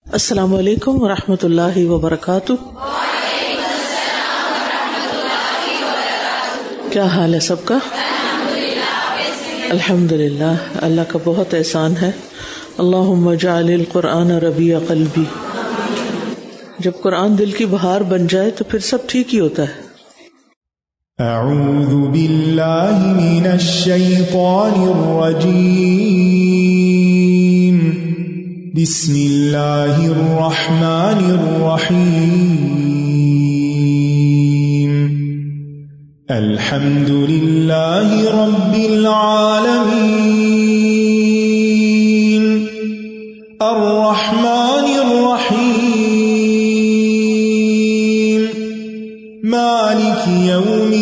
السلام علیکم ورحمۃ اللہ وبرکاتہ. کیا حال ہے سب کا؟ الحمدللہ. اللہ کا بہت احسان ہے. اللہم اجعل القرآن ربیع قلبی. جب قرآن دل کی بہار بن جائے تو پھر سب ٹھیک ہی ہوتا ہے. اعوذ باللہ من الشیطان الرجیم. بسم اللہ الرحمن الرحیم. الحمد للہ رب العالمین. الرحمن الرحیم. مالک یوم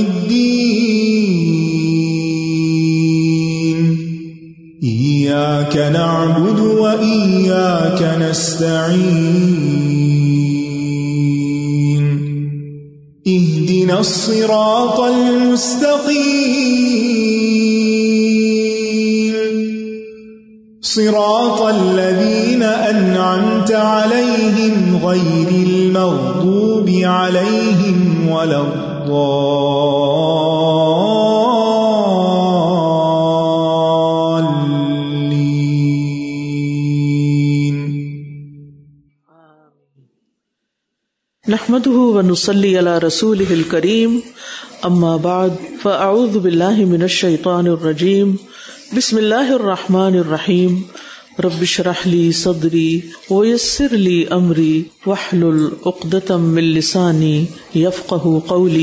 الدین. ایاک نعبد وإياك نستعين. اهدنا الصراط المستقيم. صراط الذين أنعمت عليهم غير المغضوب عليهم ولا نحمده ونصلي على رسوله الكريم. اما بعد فاعوذ بالله من الشيطان الرجيم. بسم الله الرحمن الرحيم. رب اشرح لي صدري ويسر لي امري واحلل عقدة من لساني يفقهوا قولي.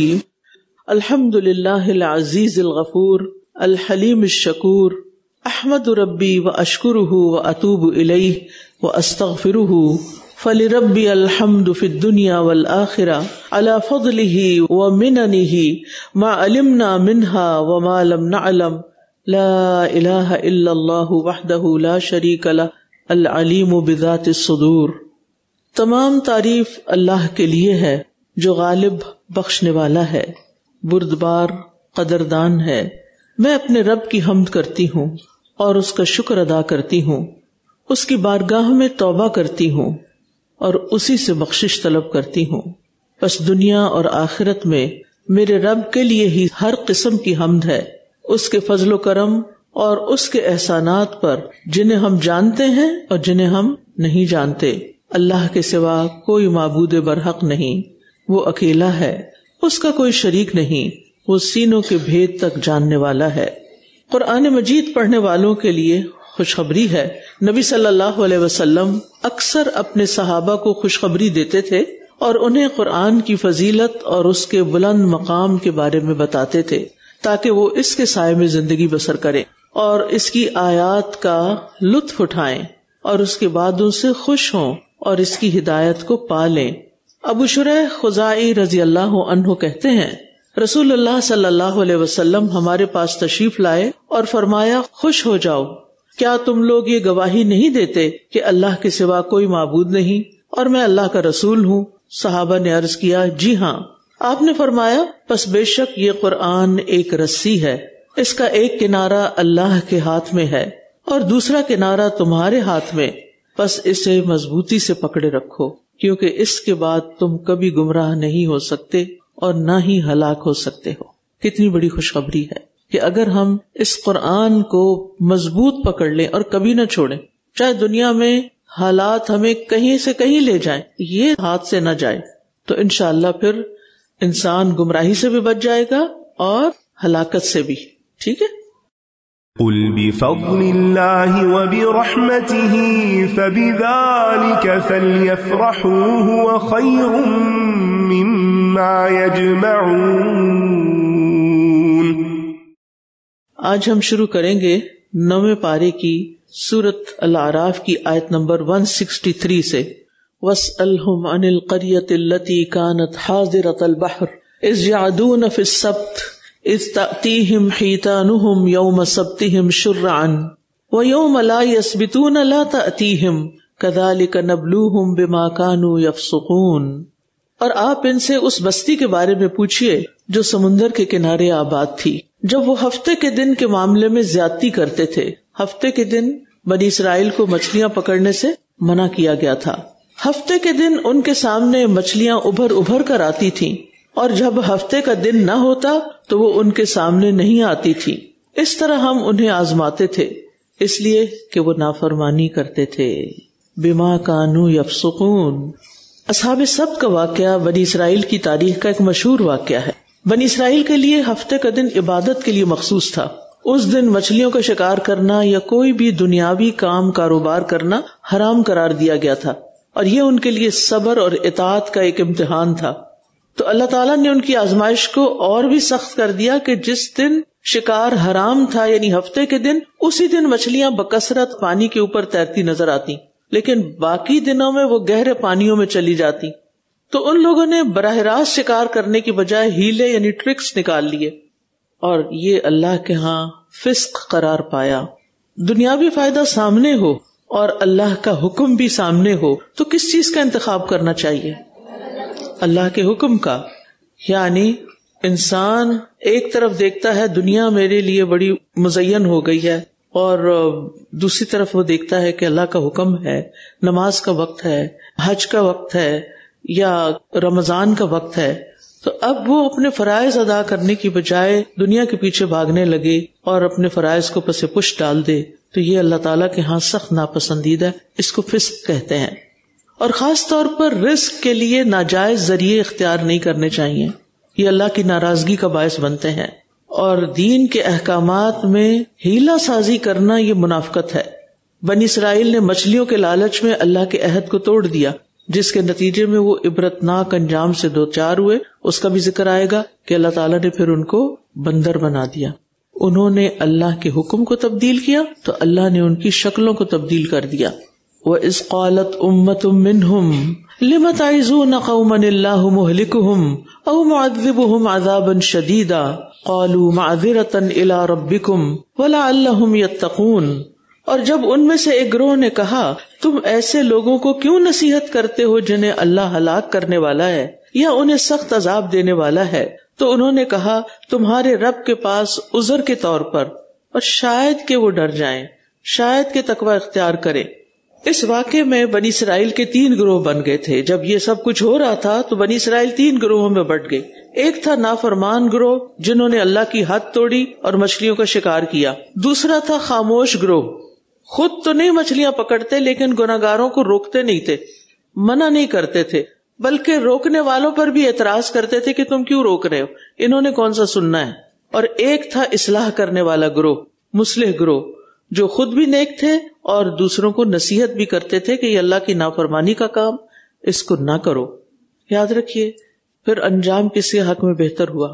الحمد لله العزيز الغفور الحليم الشكور. احمد ربي واشكره واتوب اليه واستغفره. فلربي الحمد في الدنيا والآخرة على فضله ومننه ما علمنا منها وما لم نعلم. لا إله إلا الله وحده لا شريك له العليم بذات الصدور. تمام تعریف اللہ کے لیے ہے جو غالب بخشنے والا ہے، بردبار قدردان ہے. میں اپنے رب کی حمد کرتی ہوں اور اس کا شکر ادا کرتی ہوں، اس کی بارگاہ میں توبہ کرتی ہوں اور اسی سے بخشش طلب کرتی ہوں. پس دنیا اور آخرت میں میرے رب کے لیے ہی ہر قسم کی حمد ہے، اس کے فضل و کرم اور اس کے احسانات پر جنہیں ہم جانتے ہیں اور جنہیں ہم نہیں جانتے. اللہ کے سوا کوئی معبود برحق نہیں، وہ اکیلا ہے، اس کا کوئی شریک نہیں، وہ سینوں کے بھید تک جاننے والا ہے. قرآن مجید پڑھنے والوں کے لیے خوشخبری ہے. نبی صلی اللہ علیہ وسلم اکثر اپنے صحابہ کو خوشخبری دیتے تھے اور انہیں قرآن کی فضیلت اور اس کے بلند مقام کے بارے میں بتاتے تھے تاکہ وہ اس کے سائے میں زندگی بسر کریں اور اس کی آیات کا لطف اٹھائیں اور اس کے بعد ان سے خوش ہوں اور اس کی ہدایت کو پالیں. ابو شریح خزاعی رضی اللہ عنہ کہتے ہیں، رسول اللہ صلی اللہ علیہ وسلم ہمارے پاس تشریف لائے اور فرمایا، خوش ہو جاؤ، کیا تم لوگ یہ گواہی نہیں دیتے کہ اللہ کے سوا کوئی معبود نہیں اور میں اللہ کا رسول ہوں؟ صحابہ نے عرض کیا، جی ہاں. آپ نے فرمایا، پس بے شک یہ قرآن ایک رسی ہے، اس کا ایک کنارہ اللہ کے ہاتھ میں ہے اور دوسرا کنارہ تمہارے ہاتھ میں، پس اسے مضبوطی سے پکڑے رکھو، کیونکہ اس کے بعد تم کبھی گمراہ نہیں ہو سکتے اور نہ ہی ہلاک ہو سکتے ہو. کتنی بڑی خوشخبری ہے کہ اگر ہم اس قرآن کو مضبوط پکڑ لیں اور کبھی نہ چھوڑیں، چاہے دنیا میں حالات ہمیں کہیں سے کہیں لے جائیں، یہ ہاتھ سے نہ جائے، تو انشاءاللہ پھر انسان گمراہی سے بھی بچ جائے گا اور ہلاکت سے بھی. ٹھیک ہے. قل بفضل اللہ وبرحمتہ فبذلک فلیفرحوا هو خیر مما یجمعون. آج ہم شروع کریں گے 9ویں پارے کی سورۃ الاعراف کی آیت نمبر 163 سے. وَاسْأَلْهُمْ عَنِ الْقَرْيَةِ الَّتِي كَانَتْ حَاضِرَةَ الْبَحْرِ إِذْ يَعْدُونَ فِي السَّبْتِ إِذْ تَأْتِيهِمْ حِيتَانُهُمْ يَوْمَ سَبْتِهِمْ شُرَّعًا وَيَوْمَ لَا يَسْبِتُونَ لَا تَأْتِيهِمْ كَذَلِكَ نَبْلُوهُمْ بِمَا كَانُوا يَفْسُقُونَ. اور آپ ان سے اس بستی کے بارے میں پوچھئے جو سمندر کے کنارے آباد تھی، جب وہ ہفتے کے دن کے معاملے میں زیادتی کرتے تھے. ہفتے کے دن بنی اسرائیل کو مچھلیاں پکڑنے سے منع کیا گیا تھا. ہفتے کے دن ان کے سامنے مچھلیاں ابھر ابھر کر آتی تھیں، اور جب ہفتے کا دن نہ ہوتا تو وہ ان کے سامنے نہیں آتی تھی۔ اس طرح ہم انہیں آزماتے تھے، اس لیے کہ وہ نافرمانی کرتے تھے۔ بما کانوا یفسقون۔ اصحاب سبت کا واقعہ بنی اسرائیل کی تاریخ کا ایک مشہور واقعہ ہے۔ بنی اسرائیل کے لیے ہفتے کا دن عبادت کے لیے مخصوص تھا۔ اس دن مچھلیوں کا شکار کرنا یا کوئی بھی دنیاوی کام کاروبار کرنا حرام قرار دیا گیا تھا، اور یہ ان کے لیے صبر اور اطاعت کا ایک امتحان تھا۔ تو اللہ تعالیٰ نے ان کی آزمائش کو اور بھی سخت کر دیا کہ جس دن شکار حرام تھا یعنی ہفتے کے دن، اسی دن مچھلیاں بکثرت پانی کے اوپر تیرتی نظر آتی، لیکن باقی دنوں میں وہ گہرے پانیوں میں چلی جاتی۔ تو ان لوگوں نے براہ راست شکار کرنے کی بجائے ہیلے یعنی ٹرکس نکال لیے، اور یہ اللہ کے ہاں فسق قرار پایا۔ دنیاوی فائدہ سامنے ہو اور اللہ کا حکم بھی سامنے ہو تو کس چیز کا انتخاب کرنا چاہیے؟ اللہ کے حکم کا۔ یعنی انسان ایک طرف دیکھتا ہے دنیا میرے لیے بڑی مزین ہو گئی ہے، اور دوسری طرف وہ دیکھتا ہے کہ اللہ کا حکم ہے، نماز کا وقت ہے، حج کا وقت ہے یا رمضان کا وقت ہے، تو اب وہ اپنے فرائض ادا کرنے کی بجائے دنیا کے پیچھے بھاگنے لگے اور اپنے فرائض کو پس پش ڈال دے، تو یہ اللہ تعالیٰ کے ہاں سخت ناپسندیدہ ہے، اس کو فسق کہتے ہیں۔ اور خاص طور پر رزق کے لیے ناجائز ذریعے اختیار نہیں کرنے چاہیے، یہ اللہ کی ناراضگی کا باعث بنتے ہیں۔ اور دین کے احکامات میں ہیلا سازی کرنا یہ منافقت ہے۔ بنی اسرائیل نے مچھلیوں کے لالچ میں اللہ کے عہد کو توڑ دیا، جس کے نتیجے میں وہ عبرتناک انجام سے دوچار ہوئے۔ اس کا بھی ذکر آئے گا کہ اللہ تعالیٰ نے پھر ان کو بندر بنا دیا۔ انہوں نے اللہ کے حکم کو تبدیل کیا تو اللہ نے ان کی شکلوں کو تبدیل کر دیا۔ وَإِذْ قَالَتْ أُمَّةٌ مِّنْهُمْ لِمَ تَعِظُونَ قَوْمًا اللَّهُ مُهْلِكُهُمْ أَوْ مُعَذِّبُهُمْ عَذَابًا شَدِيدًا قَالُوا مَعْذِرَةً إِلَىٰ رَبِّكُمْ وَلَعَلَّهُمْ يَتَّقُونَ۔ اور جب ان میں سے ایک گروہ نے کہا تم ایسے لوگوں کو کیوں نصیحت کرتے ہو جنہیں اللہ ہلاک کرنے والا ہے یا انہیں سخت عذاب دینے والا ہے، تو انہوں نے کہا تمہارے رب کے پاس عذر کے طور پر، اور شاید کہ وہ ڈر جائیں، شاید کہ تقوی اختیار کریں۔ اس واقعے میں بنی اسرائیل کے 3 گروہ بن گئے تھے۔ جب یہ سب کچھ ہو رہا تھا تو بنی اسرائیل 3 گروہوں میں بٹ گئے۔ ایک تھا نافرمان گروہ جنہوں نے اللہ کی حد توڑی اور مچھلیوں کا شکار کیا۔ دوسرا تھا خاموش گروہ، خود تو نہیں مچھلیاں پکڑتے لیکن گناہگاروں کو روکتے نہیں تھے، منع نہیں کرتے تھے، بلکہ روکنے والوں پر بھی اعتراض کرتے تھے کہ تم کیوں روک رہے ہو، انہوں نے کون سا سننا ہے۔ اور ایک تھا اصلاح کرنے والا گروہ، مصلح گروہ، جو خود بھی نیک تھے اور دوسروں کو نصیحت بھی کرتے تھے کہ یہ اللہ کی نافرمانی کا کام، اس کو نہ کرو۔ یاد رکھیے پھر انجام کس کے حق میں بہتر ہوا؟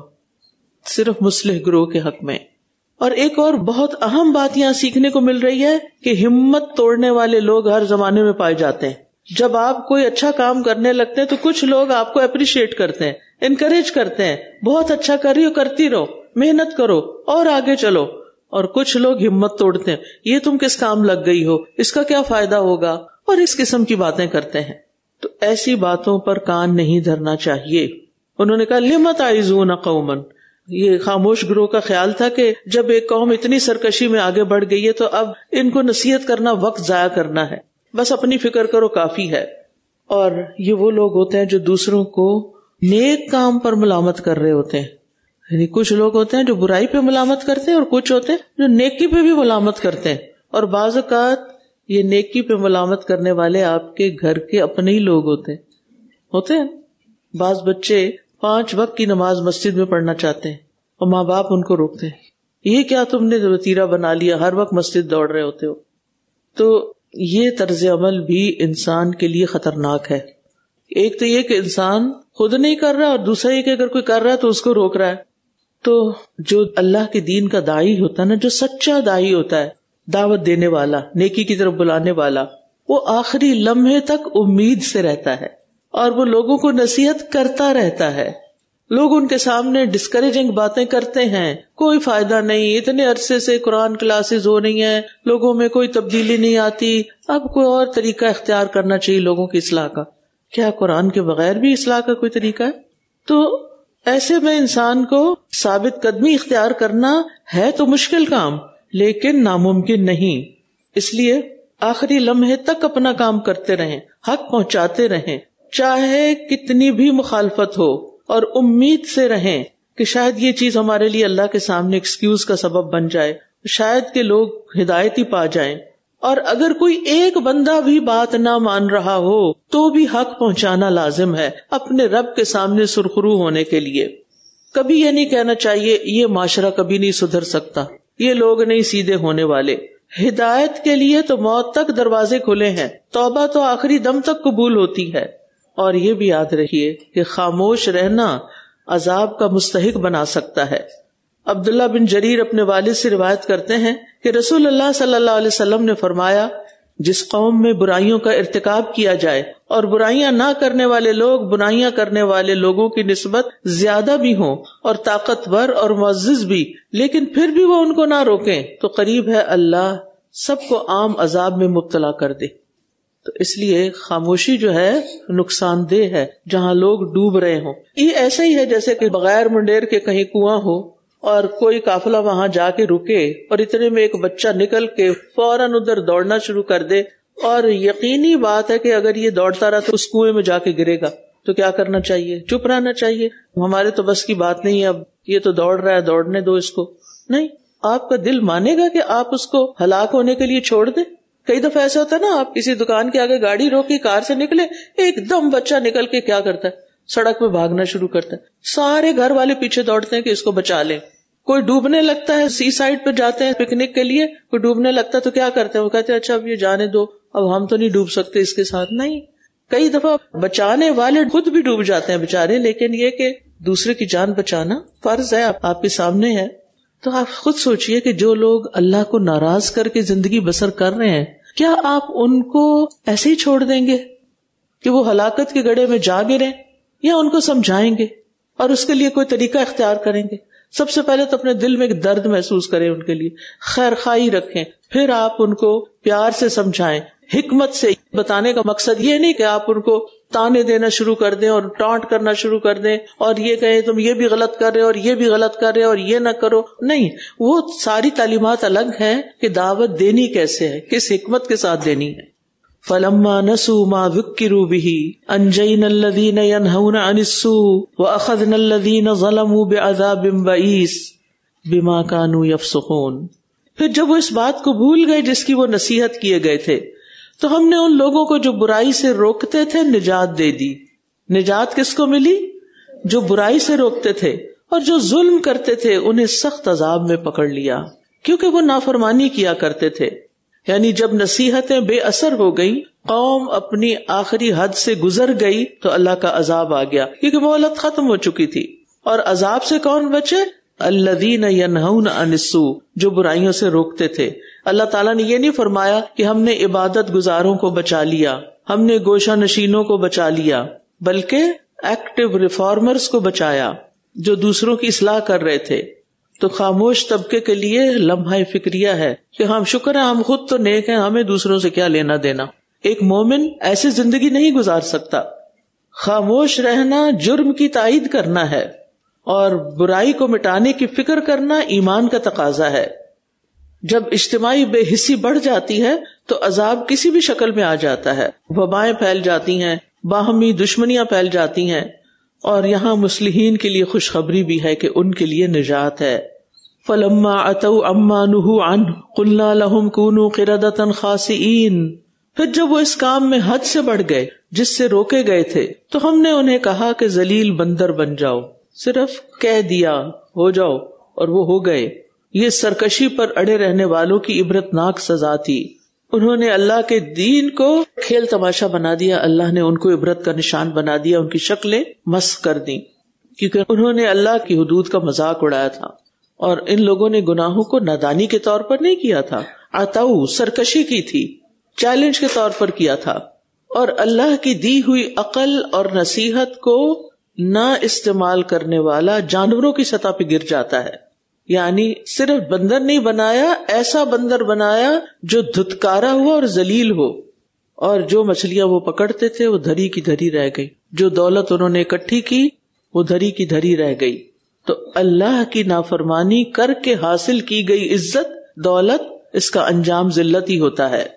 صرف مصلح گروہ کے حق میں۔ اور ایک اور بہت اہم بات یہاں سیکھنے کو مل رہی ہے کہ ہمت توڑنے والے لوگ ہر زمانے میں پائے جاتے ہیں۔ جب آپ کوئی اچھا کام کرنے لگتے ہیں تو کچھ لوگ آپ کو اپریشیٹ کرتے ہیں، انکریج کرتے ہیں، بہت اچھا کر رہی ہو، کرتی رہو، محنت کرو اور آگے چلو۔ اور کچھ لوگ ہمت توڑتے ہیں، یہ تم کس کام لگ گئی ہو، اس کا کیا فائدہ ہوگا، اور اس قسم کی باتیں کرتے ہیں۔ تو ایسی باتوں پر کان نہیں دھرنا چاہیے۔ انہوں نے کہا لِمَ تَعِظُونَ قَوْمًا، یہ خاموش گروہ کا خیال تھا کہ جب ایک قوم اتنی سرکشی میں آگے بڑھ گئی ہے تو اب ان کو نصیحت کرنا وقت ضائع کرنا ہے، بس اپنی فکر کرو کافی ہے۔ اور یہ وہ لوگ ہوتے ہیں جو دوسروں کو نیک کام پر ملامت کر رہے ہوتے ہیں، یعنی کچھ لوگ ہوتے ہیں جو برائی پہ ملامت کرتے ہیں اور کچھ ہوتے ہیں جو نیکی پہ بھی ملامت کرتے ہیں۔ اور بعض اوقات یہ نیکی پہ ملامت کرنے والے آپ کے گھر کے اپنے ہی لوگ ہوتے ہیں۔ بعض بچے 5 وقت کی نماز مسجد میں پڑھنا چاہتے ہیں اور ماں باپ ان کو روکتے ہیں، یہ کیا تم نے وتیرہ بنا لیا، ہر وقت مسجد دوڑ رہے ہوتے ہو۔ تو یہ طرز عمل بھی انسان کے لیے خطرناک ہے۔ ایک تو یہ کہ انسان خود نہیں کر رہا، اور دوسرا یہ کہ اگر کوئی کر رہا ہے تو اس کو روک رہا ہے۔ تو جو اللہ کے دین کا داعی ہوتا ہے نا، جو سچا داعی ہوتا ہے، دعوت دینے والا، نیکی کی طرف بلانے والا، وہ آخری لمحے تک امید سے رہتا ہے اور وہ لوگوں کو نصیحت کرتا رہتا ہے۔ لوگ ان کے سامنے ڈسکریجنگ باتیں کرتے ہیں، کوئی فائدہ نہیں، اتنے عرصے سے قرآن کلاسز ہو رہی ہیں، لوگوں میں کوئی تبدیلی نہیں آتی، اب کوئی اور طریقہ اختیار کرنا چاہیے لوگوں کی اصلاح کا۔ کیا قرآن کے بغیر بھی اصلاح کا کوئی طریقہ ہے؟ تو ایسے میں انسان کو ثابت قدمی اختیار کرنا ہے تو مشکل کام، لیکن ناممکن نہیں۔ اس لیے آخری لمحے تک اپنا کام کرتے رہیں، حق پہنچاتے رہیں، چاہے کتنی بھی مخالفت ہو، اور امید سے رہیں کہ شاید یہ چیز ہمارے لیے اللہ کے سامنے ایکسکیوز کا سبب بن جائے، شاید کہ لوگ ہدایت ہی پا جائیں، اور اگر کوئی ایک بندہ بھی بات نہ مان رہا ہو تو بھی حق پہنچانا لازم ہے اپنے رب کے سامنے سرخرو ہونے کے لیے۔ کبھی یہ نہیں کہنا چاہیے یہ معاشرہ کبھی نہیں سدھر سکتا، یہ لوگ نہیں سیدھے ہونے والے۔ ہدایت کے لیے تو موت تک دروازے کھلے ہیں، توبہ تو آخری دم تک قبول ہوتی ہے۔ اور یہ بھی یاد رکھیے کہ خاموش رہنا عذاب کا مستحق بنا سکتا ہے۔ عبداللہ بن جریر اپنے والد سے روایت کرتے ہیں کہ رسول اللہ صلی اللہ علیہ وسلم نے فرمایا، جس قوم میں برائیوں کا ارتکاب کیا جائے اور برائیاں نہ کرنے والے لوگ برائیاں کرنے والے لوگوں کی نسبت زیادہ بھی ہوں اور طاقتور اور معزز بھی، لیکن پھر بھی وہ ان کو نہ روکیں، تو قریب ہے اللہ سب کو عام عذاب میں مبتلا کر دے۔ تو اس لیے خاموشی جو ہے نقصان دہ ہے جہاں لوگ ڈوب رہے ہوں۔ یہ ایسا ہی ہے جیسے کہ بغیر منڈیر کے کہیں کنواں ہو اور کوئی قافلہ وہاں جا کے رکے اور اتنے میں ایک بچہ نکل کے فوراً ادھر دوڑنا شروع کر دے، اور یقینی بات ہے کہ اگر یہ دوڑتا رہا تو اس کنویں میں جا کے گرے گا، تو کیا کرنا چاہیے؟ چپ رہنا چاہیے، ہمارے تو بس کی بات نہیں ہے، اب یہ تو دوڑ رہا ہے دوڑنے دو اس کو۔ نہیں، آپ کا دل مانے گا کہ آپ اس کو ہلاک ہونے کے لیے چھوڑ دیں؟ کئی دفعہ ایسا ہوتا ہے نا، آپ کسی دکان کے آگے گاڑی روکی، کار سے نکلے، ایک دم بچہ نکل کے کیا کرتا ہے؟ سڑک پہ بھاگنا شروع کرتا ہے، سارے گھر والے پیچھے دوڑتے ہیں کہ اس کو بچا لیں۔ کوئی ڈوبنے لگتا ہے، سی سائڈ پہ جاتے ہیں پکنک کے لیے، کوئی ڈوبنے لگتا ہے تو کیا کرتے ہیں؟ وہ کہتے ہیں اچھا اب یہ جانے دو، اب ہم تو نہیں ڈوب سکتے اس کے ساتھ۔ نہیں، کئی دفعہ بچانے والے خود بھی ڈوب جاتے ہیں بےچارے، لیکن یہ کہ دوسرے کی جان بچانا فرض ہے، آپ کے سامنے ہے۔ تو آپ خود سوچئے کہ جو لوگ اللہ کو ناراض کر کے زندگی بسر کر رہے ہیں، کیا آپ ان کو ایسے ہی چھوڑ دیں گے کہ وہ ہلاکت کے گڑھے میں جا گریں، یا ان کو سمجھائیں گے اور اس کے لیے کوئی طریقہ اختیار کریں گے؟ سب سے پہلے تو اپنے دل میں ایک درد محسوس کریں، ان کے لیے خیر خواہی رکھیں، پھر آپ ان کو پیار سے سمجھائیں، حکمت سے۔ بتانے کا مقصد یہ نہیں کہ آپ ان کو تانے دینا شروع کر دیں اور ٹانٹ کرنا شروع کر دیں اور یہ کہیں تم یہ بھی غلط کر رہے ہو اور یہ بھی غلط کر رہے ہو اور یہ نہ کرو۔ نہیں، وہ ساری تعلیمات الگ ہیں کہ دعوت دینی کیسے ہے، کس حکمت کے ساتھ دینی ہے۔ فَلَمَّا نَسُوا مَا ذُكِّرُوا بِهِ أَنجَيْنَا الَّذِينَ يَنْهَوْنَ عَنِ السُّوءِ وَأَخَذْنَا الَّذِينَ ظَلَمُوا بِعَذَابٍ بَئِيسٍ بِمَا كَانُوا يَفْسُقُونَ۔ پھر جب وہ اس بات کو بھول گئے جس کی وہ نصیحت کیے گئے تھے، تو ہم نے ان لوگوں کو جو برائی سے روکتے تھے نجات دے دی۔ نجات کس کو ملی؟ جو برائی سے روکتے تھے، اور جو ظلم کرتے تھے انہیں سخت عذاب میں پکڑ لیا، کیونکہ وہ نافرمانی کیا کرتے تھے۔ یعنی جب نصیحتیں بے اثر ہو گئی، قوم اپنی آخری حد سے گزر گئی، تو اللہ کا عذاب آ گیا، کیونکہ مہلت ختم ہو چکی تھی۔ اور عذاب سے کون بچے؟ الذین ینہون عن السوء، جو برائیوں سے روکتے تھے۔ اللہ تعالیٰ نے یہ نہیں فرمایا کہ ہم نے عبادت گزاروں کو بچا لیا، ہم نے گوشہ نشینوں کو بچا لیا، بلکہ ایکٹیو ریفارمرز کو بچایا جو دوسروں کی اصلاح کر رہے تھے۔ تو خاموش طبقے کے لیے لمحہ فکریہ ہے کہ ہم شکر ہے ہم خود تو نیک ہیں، ہمیں دوسروں سے کیا لینا دینا۔ ایک مومن ایسی زندگی نہیں گزار سکتا۔ خاموش رہنا جرم کی تائید کرنا ہے، اور برائی کو مٹانے کی فکر کرنا ایمان کا تقاضا ہے۔ جب اجتماعی بے حسی بڑھ جاتی ہے تو عذاب کسی بھی شکل میں آ جاتا ہے، وبائیں پھیل جاتی ہیں، باہمی دشمنیاں پھیل جاتی ہیں، اور یہاں مصلحین کے لیے خوشخبری بھی ہے کہ ان کے لیے نجات ہے۔ فَلَمَّا عَتَوْا عَمَّا نُهُوا عَنْهُ قُلْنَا لَهُمْ كُونُوا قِرَدَةً خَاسِئِينَ۔ پھر جب وہ اس کام میں حد سے بڑھ گئے جس سے روکے گئے تھے، تو ہم نے انہیں کہا کہ ذلیل بندر بن جاؤ، صرف کہہ دیا ہو جاؤ، اور وہ ہو گئے۔ یہ سرکشی پر اڑے رہنے والوں کی عبرتناک سزا تھی۔ انہوں نے اللہ کے دین کو کھیل تماشا بنا دیا، اللہ نے ان کو عبرت کا نشان بنا دیا، ان کی شکلیں مسخ کر دیں، کیونکہ انہوں نے اللہ کی حدود کا مذاق اڑایا تھا۔ اور ان لوگوں نے گناہوں کو نادانی کے طور پر نہیں کیا تھا، عطاؤ سرکشی کی تھی، چیلنج کے طور پر کیا تھا۔ اور اللہ کی دی ہوئی عقل اور نصیحت کو نہ استعمال کرنے والا جانوروں کی سطح پہ گر جاتا ہے۔ یعنی صرف بندر نہیں بنایا، ایسا بندر بنایا جو دھتکارا ہوا اور ذلیل ہو، اور جو مچھلیاں وہ پکڑتے تھے وہ دھری کی دھری رہ گئی، جو دولت انہوں نے اکٹھی کی وہ دھری کی دھری رہ گئی۔ تو اللہ کی نافرمانی کر کے حاصل کی گئی عزت، دولت، اس کا انجام ذلت ہی ہوتا ہے۔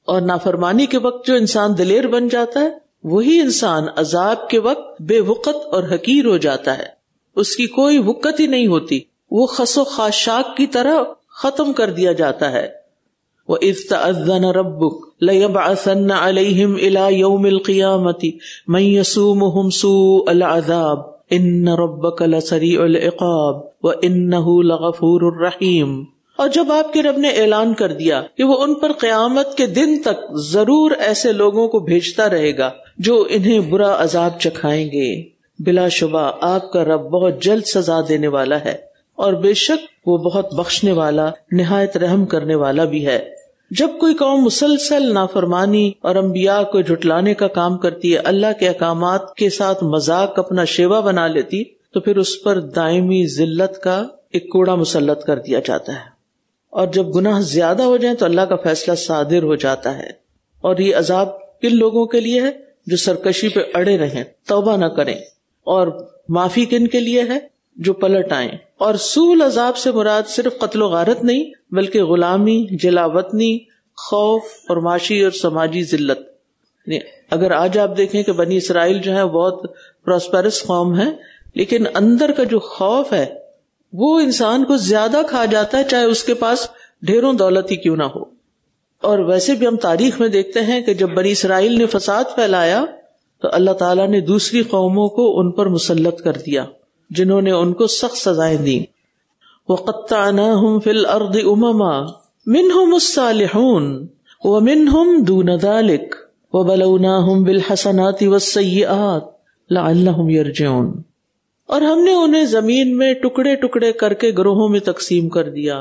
اور نافرمانی کے وقت جو انسان دلیر بن جاتا ہے وہی انسان عذاب کے وقت بے وقت اور حقیر ہو جاتا ہے، اس کی کوئی وقت ہی نہیں ہوتی، وہ خس و خاشاک کی طرح ختم کر دیا جاتا ہے۔ وَإِذْ تَأَذَّنَ رَبُّكَ لَيَبْعَثَنَّ عَلَيْهِمْ إِلَى يَوْمِ الْقِيَامَةِ مَن يَسُومُهُمْ سُوءَ الْعَذَابِ إِنَّ رَبَّكَ لَسَرِيعُ الْعِقَابِ وَإِنَّهُ لَغَفُورٌ رَحِيمٌ۔ اور جب آپ کے رب نے اعلان کر دیا کہ وہ ان پر قیامت کے دن تک ضرور ایسے لوگوں کو بھیجتا رہے گا جو انہیں برا عذاب چکھائیں گے، بلا شبہ آپ کا رب بہت جلد سزا دینے والا ہے، اور بے شک وہ بہت بخشنے والا، نہایت رحم کرنے والا بھی ہے۔ جب کوئی قوم مسلسل نافرمانی اور انبیاء کو جھٹلانے کا کام کرتی ہے، اللہ کے احکامات کے ساتھ مذاق اپنا شیوا بنا لیتی، تو پھر اس پر دائمی ذلت کا ایک کوڑا مسلط کر دیا جاتا ہے، اور جب گناہ زیادہ ہو جائیں تو اللہ کا فیصلہ صادر ہو جاتا ہے۔ اور یہ عذاب کن لوگوں کے لیے ہے؟ جو سرکشی پہ اڑے رہیں، توبہ نہ کریں، اور معافی کن کے لیے ہے؟ جو پلٹ آئیں۔ اور سوء عذاب سے مراد صرف قتل و غارت نہیں بلکہ غلامی، جلاوطنی، خوف اور معاشی اور سماجی ذلت۔ اگر آج آپ دیکھیں کہ بنی اسرائیل جو ہے بہت پراسپیرس قوم ہے، لیکن اندر کا جو خوف ہے وہ انسان کو زیادہ کھا جاتا ہے، چاہے اس کے پاس ڈھیروں دولت ہی کیوں نہ ہو۔ اور ویسے بھی ہم تاریخ میں دیکھتے ہیں کہ جب بنی اسرائیل نے فساد پھیلایا تو اللہ تعالیٰ نے دوسری قوموں کو ان پر مسلط کر دیا، جنہوں نے ان کو سخت سزائیں دیں۔ وَقَطَّعْنَاهُمْ فِي الْأَرْضِ أُمَمًا مِنْهُمُ الصَّالِحُونَ وَمِنْهُمْ دُونَ ذَلِكَ وَبَلَوْنَاهُمْ بِالْحَسَنَاتِ وَالسَّيِّئَاتِ لَعَلَّهُمْ يَرْجِعُونَ۔ اور ہم نے انہیں زمین میں ٹکڑے ٹکڑے کر کے گروہوں میں تقسیم کر دیا،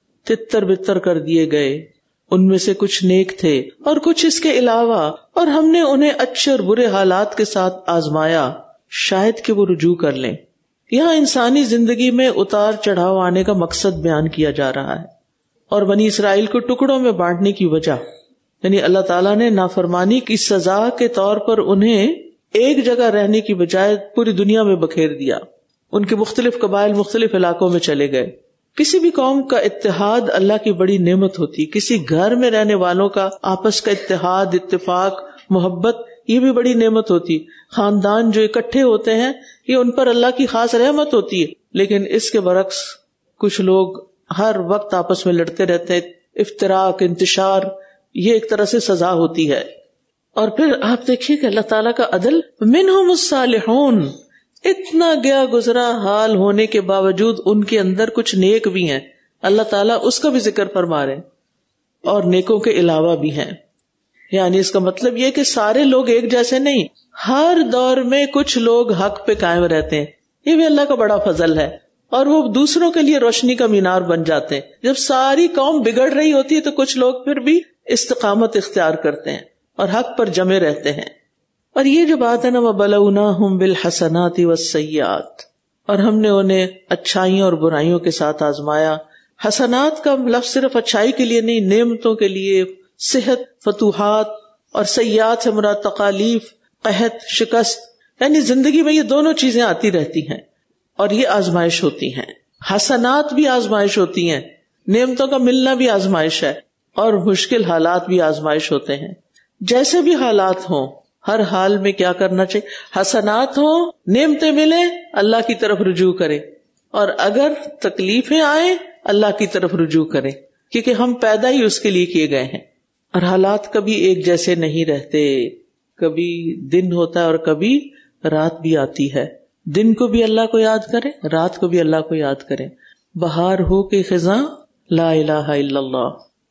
تتر بتر کر دیے گئے، ان میں سے کچھ نیک تھے اور کچھ اس کے علاوہ، اور ہم نے انہیں اچھے اور برے حالات کے ساتھ آزمایا، شاید کہ وہ رجوع کر لیں۔ یہاں انسانی زندگی میں اتار چڑھاؤ آنے کا مقصد بیان کیا جا رہا ہے، اور بنی اسرائیل کو ٹکڑوں میں بانٹنے کی وجہ، یعنی اللہ تعالیٰ نے نافرمانی کی سزا کے طور پر انہیں ایک جگہ رہنے کی بجائے پوری دنیا میں بکھیر دیا، ان کے مختلف قبائل مختلف علاقوں میں چلے گئے۔ کسی بھی قوم کا اتحاد اللہ کی بڑی نعمت ہوتی، کسی گھر میں رہنے والوں کا آپس کا اتحاد، اتفاق، محبت، یہ بھی بڑی نعمت ہوتی۔ خاندان جو اکٹھے ہوتے ہیں یہ ان پر اللہ کی خاص رحمت ہوتی ہے، لیکن اس کے برعکس کچھ لوگ ہر وقت آپس میں لڑتے رہتے ہیں، افتراق، انتشار، یہ ایک طرح سے سزا ہوتی ہے۔ اور پھر آپ دیکھیے کہ اللہ تعالیٰ کا عدل، منہم الصالحون، اتنا گیا گزرا حال ہونے کے باوجود ان کے اندر کچھ نیک بھی ہیں، اللہ تعالیٰ اس کا بھی ذکر فرما رہے ہیں، اور نیکوں کے علاوہ بھی ہیں۔ یعنی اس کا مطلب یہ کہ سارے لوگ ایک جیسے نہیں، ہر دور میں کچھ لوگ حق پہ قائم رہتے ہیں، یہ بھی اللہ کا بڑا فضل ہے، اور وہ دوسروں کے لیے روشنی کا مینار بن جاتے ہیں۔ جب ساری قوم بگڑ رہی ہوتی ہے تو کچھ لوگ پھر بھی استقامت اختیار کرتے ہیں اور حق پر جمے رہتے ہیں۔ اور یہ جو بات ہے نا، وَبَلَوْنَاهُمْ بِالْحَسَنَاتِ وَالسَّيِّئَاتِ، اور ہم نے انہیں اچھائیوں اور برائیوں کے ساتھ آزمایا۔ حسنات کا لفظ صرف اچھائی کے لیے نہیں، نعمتوں کے لیے، صحت، فتوحات، اور سیئات سے مراد تکالیف، قحط، شکست، یعنی زندگی میں یہ دونوں چیزیں آتی رہتی ہیں اور یہ آزمائش ہوتی ہیں۔ حسنات بھی آزمائش ہوتی ہیں، نعمتوں کا ملنا بھی آزمائش ہے، اور مشکل حالات بھی آزمائش ہوتے ہیں۔ جیسے بھی حالات ہوں، ہر حال میں کیا کرنا چاہیے؟ حسنات ہوں، نعمتیں ملیں، اللہ کی طرف رجوع کریں، اور اگر تکلیفیں آئیں اللہ کی طرف رجوع کریں، کیونکہ ہم پیدا ہی اس کے لیے کیے گئے ہیں۔ اور حالات کبھی ایک جیسے نہیں رہتے، کبھی دن ہوتا ہے اور کبھی رات بھی آتی ہے، دن کو بھی اللہ کو یاد کریں، رات کو بھی اللہ کو یاد کریں۔ بہار ہو کے خزاں، لا الہ الا اللہ،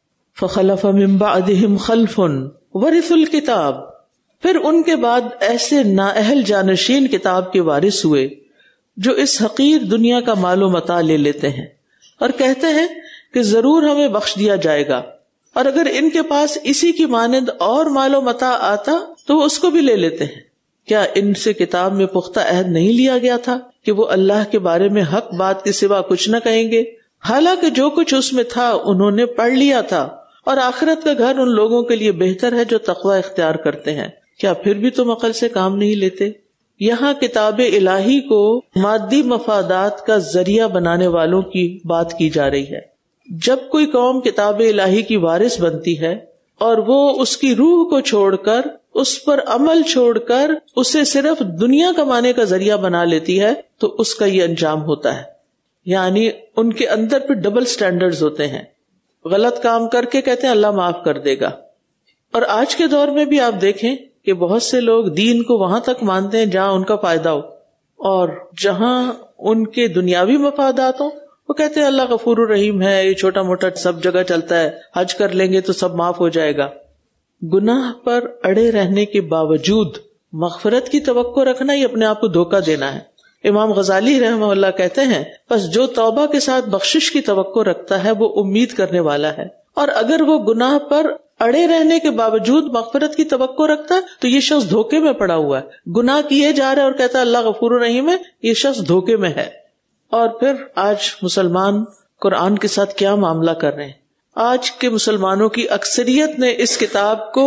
فخلف من بعدہم خلف ورثوا الکتاب، پھر ان کے بعد ایسے نااہل جانشین کتاب کے وارث ہوئے جو اس حقیر دنیا کا مال و متاع لے لیتے ہیں اور کہتے ہیں کہ ضرور ہمیں بخش دیا جائے گا، اور اگر ان کے پاس اسی کی مانند اور مال و متاع آتا تو وہ اس کو بھی لے لیتے ہیں۔ کیا ان سے کتاب میں پختہ عہد نہیں لیا گیا تھا کہ وہ اللہ کے بارے میں حق بات کے سوا کچھ نہ کہیں گے؟ حالانکہ جو کچھ اس میں تھا انہوں نے پڑھ لیا تھا، اور آخرت کا گھر ان لوگوں کے لیے بہتر ہے جو تقوی اختیار کرتے ہیں۔ کیا پھر بھی تم عقل سے کام نہیں لیتے؟ یہاں کتاب الہی کو مادی مفادات کا ذریعہ بنانے والوں کی بات کی جا رہی ہے۔ جب کوئی قوم کتاب الہی کی وارث بنتی ہے اور وہ اس کی روح کو چھوڑ کر، اس پر عمل چھوڑ کر اسے صرف دنیا کمانے کا ذریعہ بنا لیتی ہے تو اس کا یہ انجام ہوتا ہے. یعنی ان کے اندر پہ ڈبل سٹینڈرڈز ہوتے ہیں. غلط کام کر کے کہتے ہیں اللہ معاف کر دے گا. اور آج کے دور میں بھی آپ دیکھیں کہ بہت سے لوگ دین کو وہاں تک مانتے ہیں جہاں ان کا فائدہ ہو، اور جہاں ان کے دنیاوی مفادات ہوں وہ کہتے ہیں اللہ غفور الرحیم ہے، یہ چھوٹا موٹا سب جگہ چلتا ہے، حج کر لیں گے تو سب معاف ہو جائے گا. گناہ پر اڑے رہنے کے باوجود مغفرت کی توقع رکھنا یہ اپنے آپ کو دھوکہ دینا ہے. امام غزالی رحمہ اللہ کہتے ہیں پس جو توبہ کے ساتھ بخشش کی توقع رکھتا ہے وہ امید کرنے والا ہے، اور اگر وہ گناہ پر اڑے رہنے کے باوجود مغفرت کی توقع رکھتا ہے تو یہ شخص دھوکے میں پڑا ہوا ہے. گناہ کیے جا رہا ہے اور کہتا ہے اللہ غفور الرحیم ہے، یہ شخص دھوکے میں ہے. اور پھر آج مسلمان قرآن کے ساتھ کیا معاملہ کر رہے ہیں. آج کے مسلمانوں کی اکثریت نے اس کتاب کو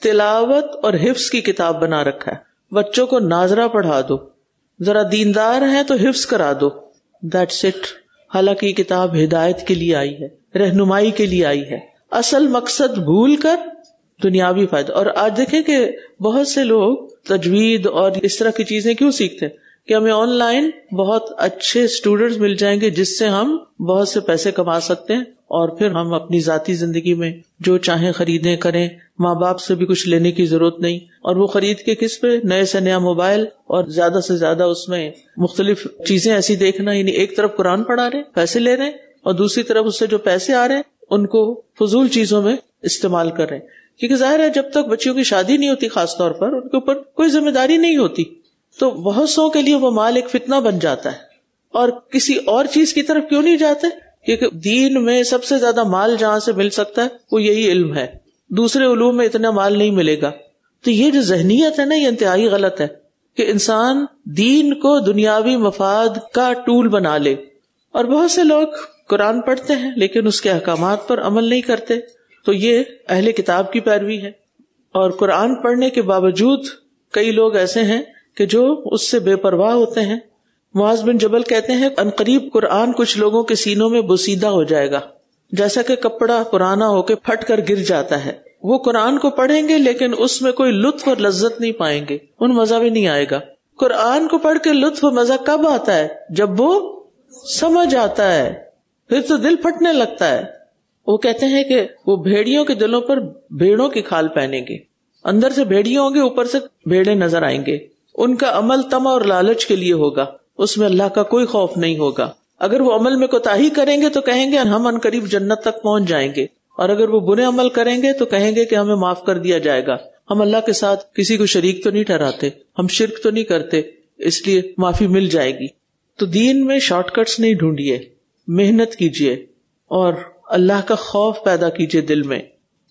تلاوت اور حفظ کی کتاب بنا رکھا ہے. بچوں کو ناظرہ پڑھا دو، ذرا دیندار ہیں تو حفظ کرا دو، دیٹس اٹ. حالانکہ یہ کتاب ہدایت کے لیے آئی ہے، رہنمائی کے لیے آئی ہے. اصل مقصد بھول کر دنیاوی فائدہ. اور آج دیکھیں کہ بہت سے لوگ تجوید اور اس طرح کی چیزیں کیوں سیکھتے ہیں کہ ہمیں آن لائن بہت اچھے اسٹوڈنٹس مل جائیں گے جس سے ہم بہت سے پیسے کما سکتے ہیں، اور پھر ہم اپنی ذاتی زندگی میں جو چاہیں خریدیں کریں، ماں باپ سے بھی کچھ لینے کی ضرورت نہیں. اور وہ خرید کے کس پہ؟ نئے سے نیا موبائل، اور زیادہ سے زیادہ اس میں مختلف چیزیں ایسی دیکھنا. یعنی ایک طرف قرآن پڑھا رہے ہیں، پیسے لے رہے ہیں، اور دوسری طرف اس سے جو پیسے آ رہے ہیں ان کو فضول چیزوں میں استعمال کر رہے ہیں. کیونکہ ظاہر ہے جب تک بچیوں کی شادی نہیں ہوتی، خاص طور پر ان کے اوپر کوئی ذمہ داری نہیں ہوتی، تو بہت سو کے لیے وہ مال ایک فتنہ بن جاتا ہے. اور کسی اور چیز کی طرف کیوں نہیں جاتے؟ کیونکہ دین میں سب سے زیادہ مال جہاں سے مل سکتا ہے وہ یہی علم ہے، دوسرے علوم میں اتنا مال نہیں ملے گا. تو یہ جو ذہنیت ہے نا، یہ انتہائی غلط ہے کہ انسان دین کو دنیاوی مفاد کا ٹول بنا لے. اور بہت سے لوگ قرآن پڑھتے ہیں لیکن اس کے احکامات پر عمل نہیں کرتے، تو یہ اہل کتاب کی پیروی ہے. اور قرآن پڑھنے کے باوجود کئی لوگ ایسے ہیں کہ جو اس سے بے پرواہ ہوتے ہیں. معاذ بن جبل کہتے ہیں عنقریب قرآن کچھ لوگوں کے سینوں میں بوسیدہ ہو جائے گا، جیسا کہ کپڑا پرانا ہو کے پھٹ کر گر جاتا ہے. وہ قرآن کو پڑھیں گے لیکن اس میں کوئی لطف اور لذت نہیں پائیں گے، ان مزہ بھی نہیں آئے گا. قرآن کو پڑھ کے لطف و مزہ کب آتا ہے؟ جب وہ سمجھ آتا ہے، پھر تو دل پھٹنے لگتا ہے. وہ کہتے ہیں کہ وہ بھیڑیوں کے دلوں پر بھیڑوں کی کھال پہنیں گے، اندر سے بھیڑیے ہوں گے، اوپر سے بھیڑے نظر آئیں گے. ان کا عمل طمع اور لالچ کے لیے ہوگا، اس میں اللہ کا کوئی خوف نہیں ہوگا. اگر وہ عمل میں کوتاہی کریں گے تو کہیں گے ہم عنقریب جنت تک پہنچ جائیں گے، اور اگر وہ برے عمل کریں گے تو کہیں گے کہ ہمیں معاف کر دیا جائے گا. ہم اللہ کے ساتھ کسی کو شریک تو نہیں ٹھہراتے، ہم شرک تو نہیں کرتے، اس لیے معافی مل جائے گی. تو دین میں شارٹ کٹس نہیں ڈھونڈیے، محنت کیجیے اور اللہ کا خوف پیدا کیجیے دل میں.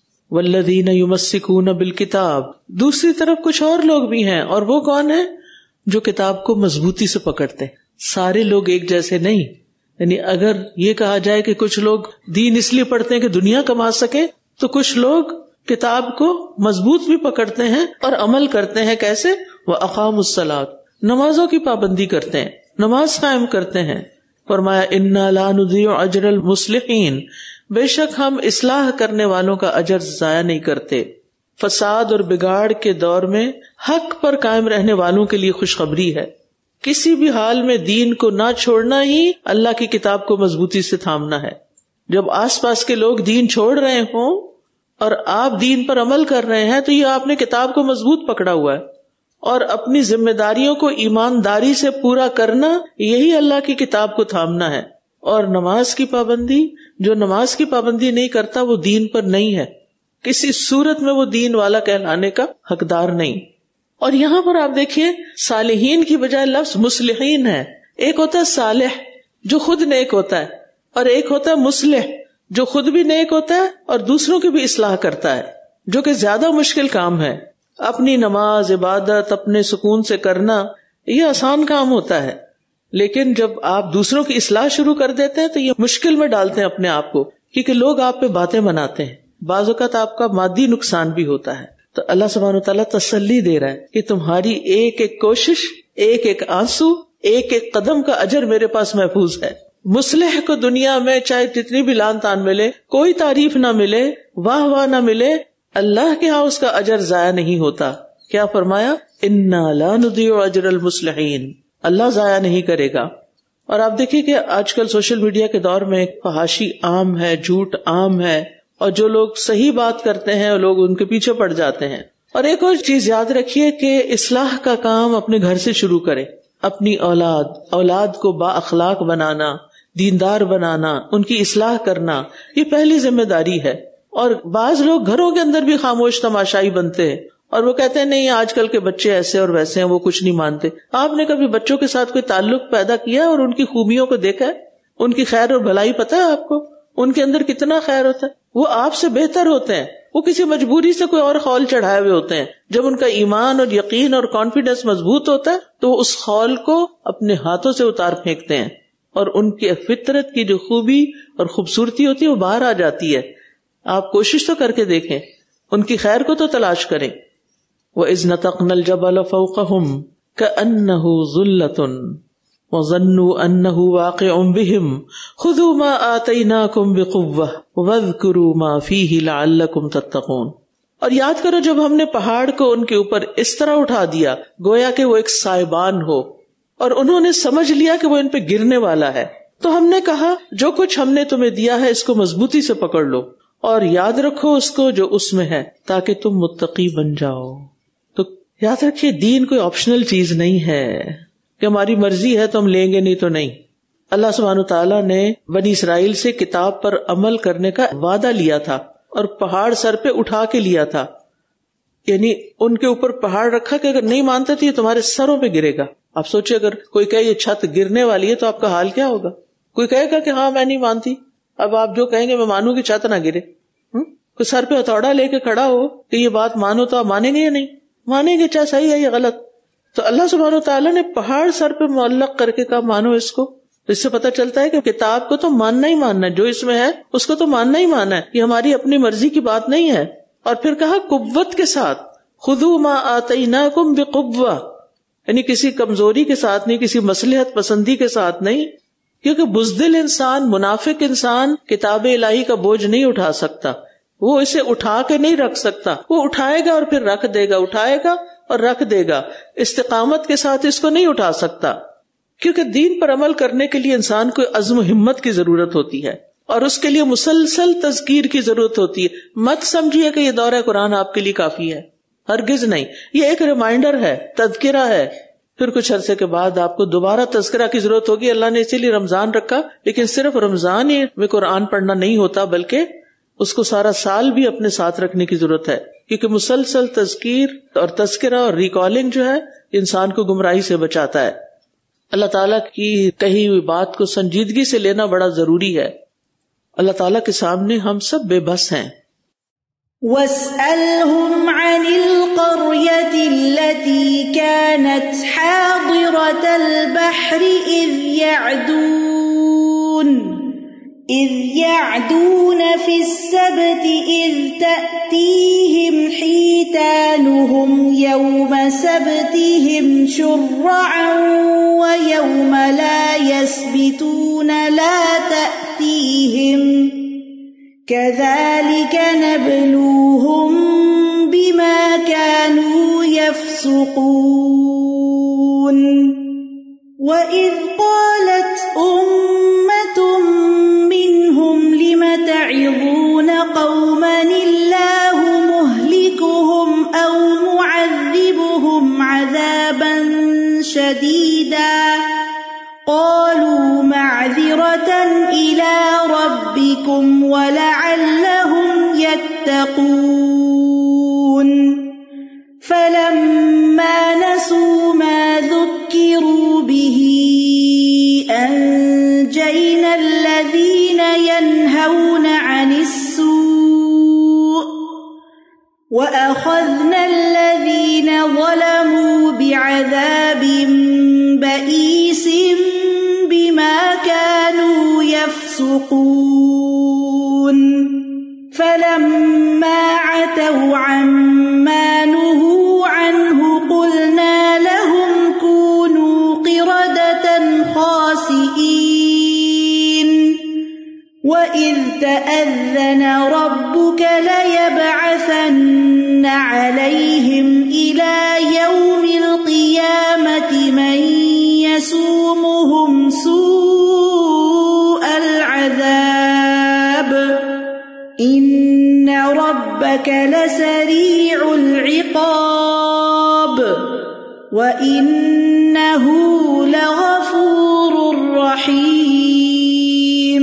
والذین یمسکون بالکتاب. دوسری طرف کچھ اور لوگ بھی ہیں، اور وہ کون ہیں؟ جو کتاب کو مضبوطی سے پکڑتے ہیں. سارے لوگ ایک جیسے نہیں. یعنی اگر یہ کہا جائے کہ کچھ لوگ دین اس لیے پڑھتے ہیں کہ دنیا کما سکیں، تو کچھ لوگ کتاب کو مضبوط بھی پکڑتے ہیں اور عمل کرتے ہیں. کیسے؟ وَأَقَامُوا الصَّلَاةَ. نمازوں کی پابندی کرتے ہیں، نماز قائم کرتے ہیں. فرمایا اِنَّا لَا نُضِيعُ أَجْرَ الْمُصْلِحِينَ. بے شک ہم اصلاح کرنے والوں کا اجر ضائع نہیں کرتے. فساد اور بگاڑ کے دور میں حق پر قائم رہنے والوں کے لیے خوشخبری ہے. کسی بھی حال میں دین کو نہ چھوڑنا ہی اللہ کی کتاب کو مضبوطی سے تھامنا ہے. جب آس پاس کے لوگ دین چھوڑ رہے ہوں اور آپ دین پر عمل کر رہے ہیں تو یہ آپ نے کتاب کو مضبوط پکڑا ہوا ہے. اور اپنی ذمہ داریوں کو ایمانداری سے پورا کرنا، یہی اللہ کی کتاب کو تھامنا ہے. اور نماز کی پابندی، جو نماز کی پابندی نہیں کرتا وہ دین پر نہیں ہے، کسی صورت میں وہ دین والا کہلانے کا حقدار نہیں. اور یہاں پر آپ دیکھیے صالحین کی بجائے لفظ مصلحین ہے. ایک ہوتا ہے صالح جو خود نیک ہوتا ہے، اور ایک ہوتا ہے مصلح جو خود بھی نیک ہوتا ہے اور دوسروں کی بھی اصلاح کرتا ہے، جو کہ زیادہ مشکل کام ہے. اپنی نماز عبادت اپنے سکون سے کرنا یہ آسان کام ہوتا ہے، لیکن جب آپ دوسروں کی اصلاح شروع کر دیتے ہیں تو یہ مشکل میں ڈالتے ہیں اپنے آپ کو، کیونکہ لوگ آپ پہ باتیں بناتے ہیں. بعض اوقات آپ کا مادی نقصان بھی ہوتا ہے. تو اللہ سبحانہ وتعالیٰ تسلی دے رہا ہے کہ تمہاری ایک ایک کوشش، ایک ایک آنسو، ایک ایک قدم کا اجر میرے پاس محفوظ ہے. مصلح کو دنیا میں چاہے جتنی بھی لان تان ملے، کوئی تعریف نہ ملے، واہ واہ نہ ملے، اللہ کے ہاں اس کا اجر ضائع نہیں ہوتا. کیا فرمایا؟ انا لا نضيع اجر المصلحین، اللہ ضائع نہیں کرے گا. اور آپ دیکھیے کہ آج کل سوشل میڈیا کے دور میں فحاشی عام ہے، جھوٹ عام ہے، اور جو لوگ صحیح بات کرتے ہیں لوگ ان کے پیچھے پڑ جاتے ہیں. اور ایک اور چیز یاد رکھیے کہ اصلاح کا کام اپنے گھر سے شروع کرے. اپنی اولاد کو با اخلاق بنانا، دیندار بنانا، ان کی اصلاح کرنا، یہ پہلی ذمہ داری ہے. اور بعض لوگ گھروں کے اندر بھی خاموش تماشائی بنتے ہیں اور وہ کہتے ہیں نہیں آج کل کے بچے ایسے اور ویسے ہیں، وہ کچھ نہیں مانتے. آپ نے کبھی بچوں کے ساتھ کوئی تعلق پیدا کیا اور ان کی خوبیوں کو دیکھا ہے؟ ان کی خیر اور بھلائی پتہ ہے آپ کو؟ ان کے اندر کتنا خیر ہوتا ہے. وہ آپ سے بہتر ہوتے ہیں، وہ کسی مجبوری سے کوئی اور خول چڑھائے ہوئے ہوتے ہیں. جب ان کا ایمان اور یقین اور کانفیڈنس مضبوط ہوتا ہے تو وہ اس خول کو اپنے ہاتھوں سے اتار پھینکتے ہیں اور ان کی فطرت کی جو خوبی اور خوبصورتی ہوتی ہے وہ باہر آ جاتی ہے. آپ کوشش تو کر کے دیکھیں، ان کی خیر کو تو تلاش کریں. وَإِذْ نَتَقْنَا الْجَبَلَ فَوْقَهُمْ كَأَنَّهُ ظُلَّةٌ وَظَنُّوا أَنَّهُ وَاقِعٌ بِهِمْ خُذُوا مَا آتَيْنَاكُمْ بِقُوَّةٍ وَاذْكُرُوا مَا فِيهِ لَعَلَّكُمْ تَتَّقُونَ. اور یاد کرو جب ہم نے پہاڑ کو ان کے اوپر اس طرح اٹھا دیا گویا کہ وہ ایک سائبان ہو، اور انہوں نے سمجھ لیا کہ وہ ان پہ گرنے والا ہے، تو ہم نے کہا جو کچھ ہم نے تمہیں دیا ہے اس کو مضبوطی سے پکڑ لو اور یاد رکھو اس کو جو اس میں ہے تاکہ تم متقی بن جاؤ. تو یاد رکھیے دین کوئی آپشنل چیز نہیں ہے کہ ہماری مرضی ہے تو ہم لیں گے نہیں تو نہیں. اللہ سبحانہ تعالیٰ نے بنی اسرائیل سے کتاب پر عمل کرنے کا وعدہ لیا تھا اور پہاڑ سر پہ اٹھا کے لیا تھا، یعنی ان کے اوپر پہاڑ رکھا کہ اگر نہیں مانتے تو یہ تمہارے سروں پہ گرے گا. آپ سوچیں اگر کوئی کہے یہ چھت گرنے والی ہے تو آپ کا حال کیا ہوگا؟ کوئی کہے گا کہ ہاں میں نہیں مانتی، اب آپ جو کہیں گے میں مانوں گی چھت نہ گرے. کوئی سر پہ ہتھوڑا لے کے کھڑا ہو کہ یہ بات مانو تو آپ مانیں گے یا نہیں؟ مانیں گے، چاہے صحیح ہے یا غلط. تو اللہ سبحانہ وتعالیٰ نے پہاڑ سر پہ معلق کر کے کہا مانو اس کو. اس سے پتہ چلتا ہے کہ کتاب کو تو ماننا ہی ماننا ہے، جو اس میں ہے اس کو تو ماننا ہی ماننا ہے، یہ ہماری اپنی مرضی کی بات نہیں ہے. اور پھر کہا قوت کے ساتھ، خذوا ما آتیناکم بقوہ، یعنی کسی کمزوری کے ساتھ نہیں، کسی مصلحت پسندی کے ساتھ نہیں، کیونکہ بزدل انسان، منافق انسان کتاب الہی کا بوجھ نہیں اٹھا سکتا. وہ اسے اٹھا کے نہیں رکھ سکتا، وہ اٹھائے گا اور پھر رکھ دے گا، اٹھائے گا اور رکھ دے گا. استقامت کے ساتھ اس کو نہیں اٹھا سکتا، کیونکہ دین پر عمل کرنے کے لیے انسان کو عزم و ہمت کی ضرورت ہوتی ہے اور اس کے لیے مسلسل تذکیر کی ضرورت ہوتی ہے. مت سمجھیے کہ یہ دورہ قرآن آپ کے لیے کافی ہے، ہرگز نہیں. یہ ایک ریمائنڈر ہے، تذکرہ ہے. پھر کچھ عرصے کے بعد آپ کو دوبارہ تذکرہ کی ضرورت ہوگی. اللہ نے اسی لیے رمضان رکھا، لیکن صرف رمضان ہی میں قرآن پڑھنا نہیں ہوتا بلکہ اس کو سارا سال بھی اپنے ساتھ رکھنے کی ضرورت ہے، کیونکہ مسلسل تذکیر اور تذکرہ اور ریکالنگ جو ہے انسان کو گمراہی سے بچاتا ہے. اللہ تعالیٰ کی کہی ہوئی بات کو سنجیدگی سے لینا بڑا ضروری ہے. اللہ تعالیٰ کے سامنے ہم سب بے بس ہیں. وَاسْأَلْهُمْ عَنِ الْقَرْيَةِ الَّتِي كَانَتْ حَاضِرَةَ الْبَحْرِ إِذْ يَعْدُونَ فِي السَّبْتِ إِذْ تَأْتِيهِمْ حِيتَانُهُمْ يَوْمَ سَبْتِهِمْ شُرَّعًا وَيَوْمَ لَا يَسْبِتُونَ لَا تَأْتِيهِمْ كَذَلِكَ نَبْلُوهُمْ بِمَا كَانُوا يَفْسُقُونَ. وَإِذْ قَالَتْ أُمَّةٌ مِّنْهُمْ لِمَ تَعِظُونَ قَوْمًا اللَّهُ مُهْلِكُهُمْ أَوْ مُعَذِّبُهُمْ عَذَابًا شَدِيدًا قَالُوا مَعْذِرَةً إِلَىٰ رَبِّكُمْ وَلَعَلَّهُمْ يَتَّقُونَ. فَلَمَّا نَسُوا مَا ذُكِّرُوا بِهِ أَنجَيْنَا الَّذِينَ يَنْهَوْنَ عَنِ السُّوءِ وَأَخَذْنَا الَّذِينَ ظَلَمُوا بِعَذَابٍ بَئِيسٍ بِمَا كَانُوا يَفْسُقُونَ. فَلَمَّا عَتَوْا عَمَّا نُهُوا عَنْهُ قُلْنَا لَهُمْ كُونُوا قِرَدَةً خَاسِئِينَ. وَإِذْ تَأَذَّنَ رَبُّكَ لَيَبْعَثَنَّ وَإِنَّهُ لَغَفُورٌ رَّحِيمٌ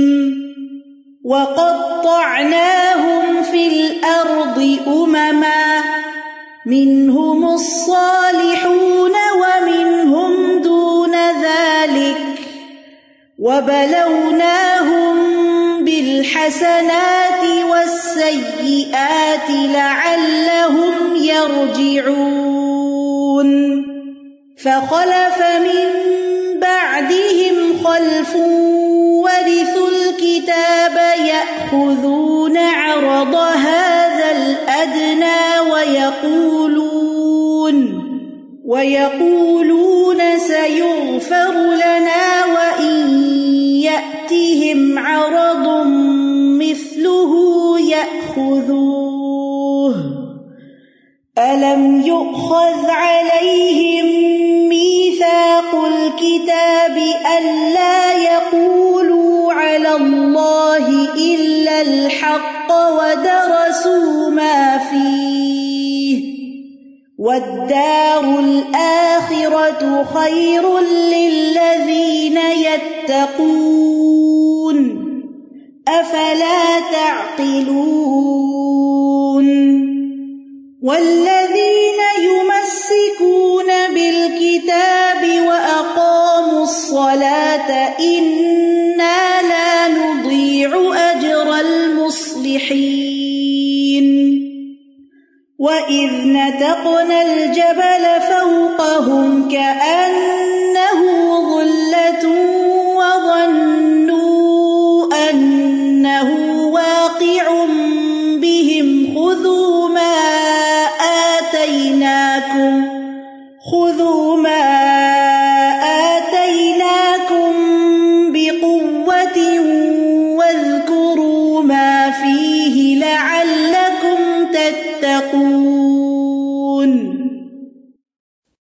وَقَطَّعْنَاهُمْ فِي الْأَرْضِ أُمَمًا مِّنْهُمُ الصَّالِحُونَ وَمِنْهُمْ دُونَ ذَلِكَ وَبَلَوْنَاهُمْ بِالْحَسَنَاتِ وَالسَّيِّئَاتِ لَعَلَّهُمْ يَرْجِعُونَ فَخَلَفَ مِن بَعْدِهِمْ خَلْفٌ وَرِثُوا الْكِتَابَ يَأْخُذُونَ عَرَضَ هَذَا الْأَدْنَىٰ وَيَقُولُونَ سَيُغْفَرُ لَنَا وَإِن يَأْتِهِمْ عَرَضٌ مِّثْلُهُ يَأْخُذُوهُ أَلَمْ يُؤْخَذْ عَلَيْهِم مِّيثَاقُ الْكِتَابِ أَلَّا يَقُولُوا عَلَى اللَّهِ إِلَّا الْحَقَّ وَدَرَسُوا مَا فِيهِ وَالدَّارُ الْآخِرَةُ خَيْرٌ لِّلَّذِينَ يَتَّقُونَ أَفَلَا تَعْقِلُونَ وَالَّذِينَ يُمَسِّكُونَ بِالْكِتَابِ وَأَقَامُوا الصَّلَاةَ إِنَّا لَا نُضِيعُ أَجْرَ الْمُصْلِحِينَ وَإِذْ نَتَقْنَا الْجَبَلَ فَوْقَهُمْ كَأَنَّهُ ظُلَّةٌ وَظَنُّوا أَنَّهُ وَاقِعٌ بِهِمْ خُذُوا مَا